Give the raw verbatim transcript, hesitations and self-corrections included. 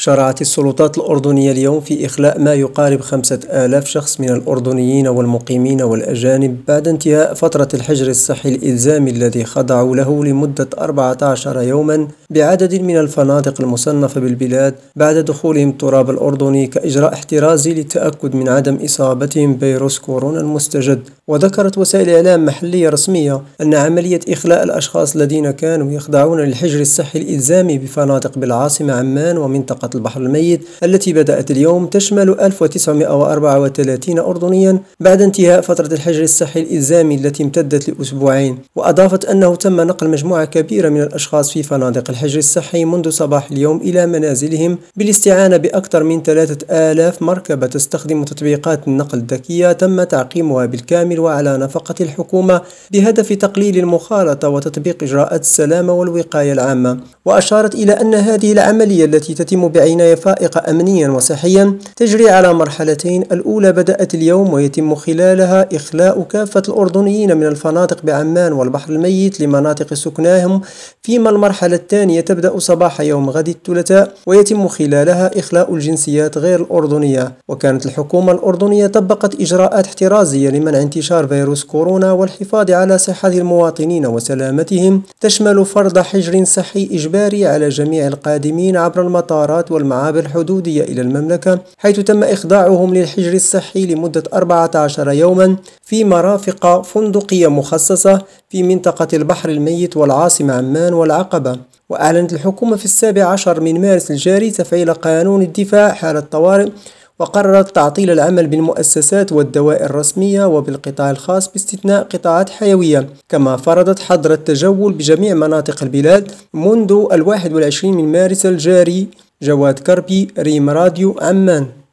شرعت السلطات الأردنية اليوم في إخلاء ما يقارب خمسة آلاف شخص من الأردنيين والمقيمين والأجانب بعد انتهاء فترة الحجر الصحي الإلزامي الذي خضعوا له لمدة أربعة عشر يوما بعدد من الفنادق المصنفة بالبلاد بعد دخولهم التراب الأردني كإجراء احترازي للتأكد من عدم إصابتهم بفيروس كورونا المستجد. وذكرت وسائل إعلام محلية رسمية أن عملية إخلاء الأشخاص الذين كانوا يخضعون للحجر الصحي الإلزامي بفنادق بالعاصمة عمان ومنطقة البحر الميت التي بدأت اليوم تشمل ألف وتسعمائة وأربعة وثلاثين أردنيا بعد انتهاء فترة الحجر الصحي الإلزامي التي امتدت لأسبوعين. وأضافت أنه تم نقل مجموعة كبيرة من الأشخاص في فنادق الحجر الصحي منذ صباح اليوم إلى منازلهم بالاستعانة بأكثر من ثلاثة آلاف مركبة تستخدم تطبيقات النقل الذكية تم تعقيمها بالكامل وعلى نفقة الحكومة بهدف تقليل المخالطة وتطبيق إجراءات السلامة والوقاية العامة. وأشارت إلى أن هذه العملية التي تتم بعناية فائقة أمنيا وصحيا تجري على مرحلتين، الأولى بدأت اليوم ويتم خلالها إخلاء كافة الأردنيين من الفنادق بعمان والبحر الميت لمناطق سكناهم، فيما المرحلة الثانية تبدأ صباح يوم غد الثلاثاء ويتم خلالها إخلاء الجنسيات غير الأردنية. وكانت الحكومة الأردنية طبقت إجراءات احترازية لمنع انتشار فيروس كورونا والحفاظ على صحة المواطنين وسلامتهم، تشمل فرض حجر صحي إجباري على جميع القادمين عبر المطارات والمعابر الحدودية إلى المملكة، حيث تم إخضاعهم للحجر الصحي لمدة أربعة عشر يوما في مرافق فندقية مخصصة في منطقة البحر الميت والعاصمة عمان والعقبة. وأعلنت الحكومة في السابع عشر من مارس الجاري تفعيل قانون الدفاع حالة طوارئ، وقررت تعطيل العمل بالمؤسسات والدوائر الرسمية وبالقطاع الخاص باستثناء قطاعات حيوية، كما فرضت حظر التجول بجميع مناطق البلاد منذ الواحد والعشرين من مارس الجاري. جواد كربي، ريم راديو، عمان.